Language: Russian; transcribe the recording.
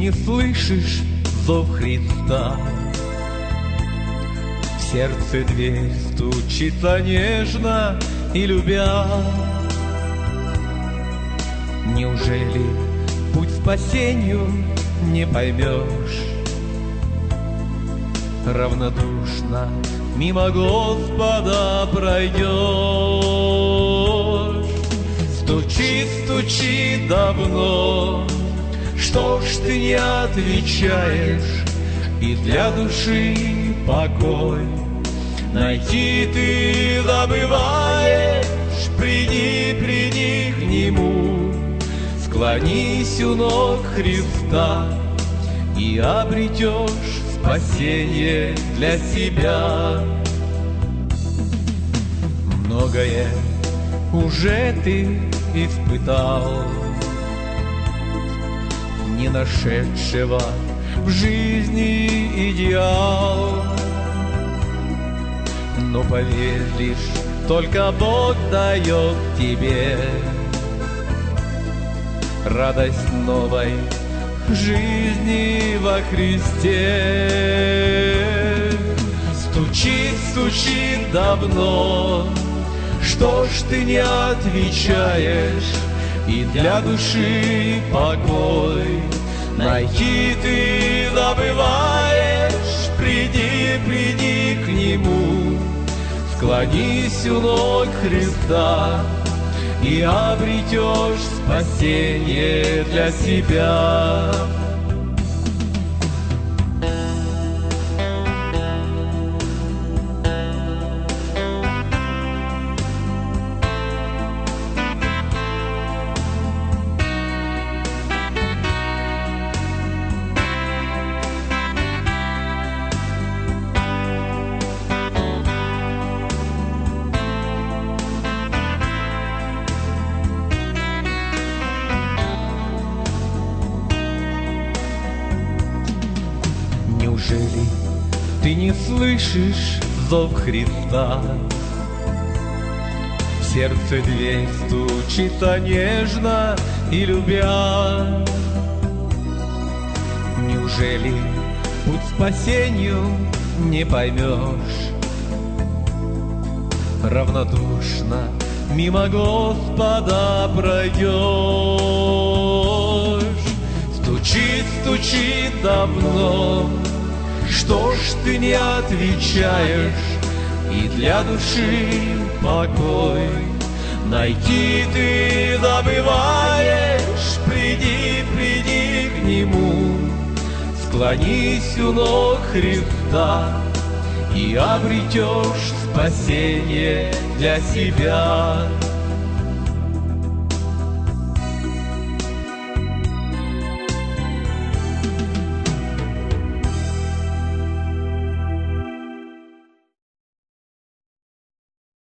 не слышишь зов Христа. В сердце дверь стучится нежно и любя. Неужели путь к спасению не поймешь? Равнодушно мимо Господа пройдешь. Стучит, стучит давно, что ж ты не отвечаешь? И для души покой найти ты забываешь. Приди, приди к Нему, склонись у ног Христа, и обретешь спасение для себя. Многое уже ты испытал, не нашедшего в жизни идеал. Но поверь лишь, только Бог дает тебе радость новой жизни во Христе. Стучит, стучит давно, что ж ты не отвечаешь? И для души покой найти ты забываешь. Приди, приди к Нему, склонись у ног Христа, и обретешь спасение для себя. Неужели ты не слышишь зов Христа? В сердце дверь стучится нежно и любя. Неужели путь к спасению не поймешь? Равнодушно мимо Господа пройдешь. Стучит, стучит давно, что ж ты не отвечаешь? И для души покой найти ты забываешь. Приди, приди к Нему, склонись у ног Христа, и обретешь спасение для себя.